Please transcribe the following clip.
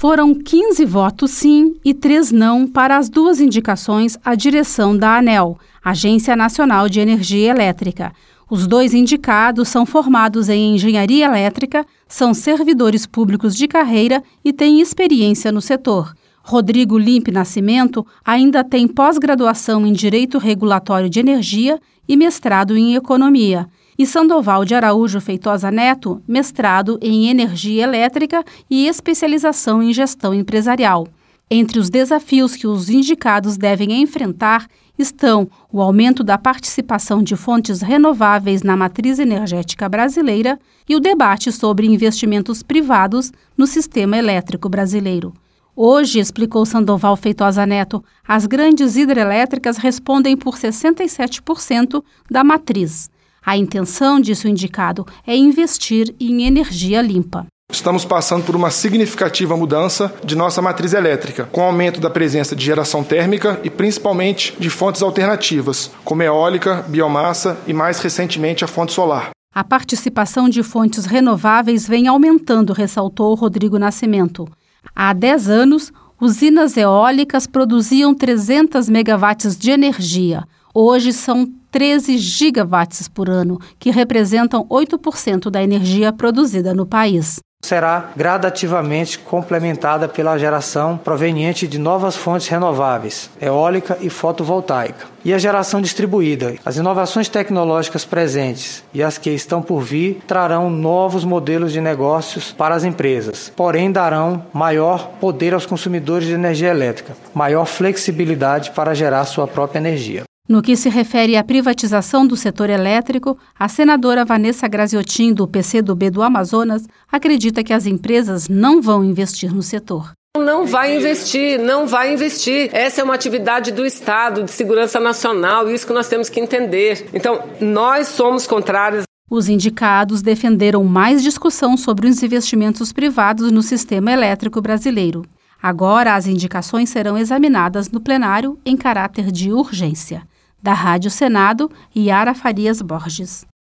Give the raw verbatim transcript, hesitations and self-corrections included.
Foram quinze votos sim e três não para as duas indicações à direção da ANEEL, Agência Nacional de Energia Elétrica. Os dois indicados são formados em engenharia elétrica, são servidores públicos de carreira e têm experiência no setor. Rodrigo Limpe Nascimento ainda tem pós-graduação em Direito Regulatório de Energia e mestrado em Economia. E Sandoval de Araújo Feitosa Neto, mestrado em Energia Elétrica e especialização em Gestão Empresarial. Entre os desafios que os indicados devem enfrentar estão o aumento da participação de fontes renováveis na matriz energética brasileira e o debate sobre investimentos privados no sistema elétrico brasileiro. Hoje, explicou Sandoval Feitosa Neto, as grandes hidrelétricas respondem por sessenta e sete por cento da matriz. A intenção, disse o indicado, é investir em energia limpa. Estamos passando por uma significativa mudança de nossa matriz elétrica, com aumento da presença de geração térmica e principalmente de fontes alternativas, como eólica, biomassa e mais recentemente a fonte solar. A participação de fontes renováveis vem aumentando, ressaltou Rodrigo Nascimento. Há dez anos, usinas eólicas produziam trezentos megawatts de energia. Hoje são treze gigawatts por ano, que representam oito por cento da energia produzida no país. Será gradativamente complementada pela geração proveniente de novas fontes renováveis, eólica e fotovoltaica, e a geração distribuída. As inovações tecnológicas presentes e as que estão por vir trarão novos modelos de negócios para as empresas, porém darão maior poder aos consumidores de energia elétrica, maior flexibilidade para gerar sua própria energia. No que se refere à privatização do setor elétrico, a senadora Vanessa Graziotin, do P C do B do Amazonas, acredita que as empresas não vão investir no setor. Não vai investir, não vai investir. Essa é uma atividade do Estado, de segurança nacional, isso que nós temos que entender. Então, nós somos contrários. Os indicados defenderam mais discussão sobre os investimentos privados no sistema elétrico brasileiro. Agora, as indicações serão examinadas no plenário em caráter de urgência. Da Rádio Senado, Yara Farias Borges.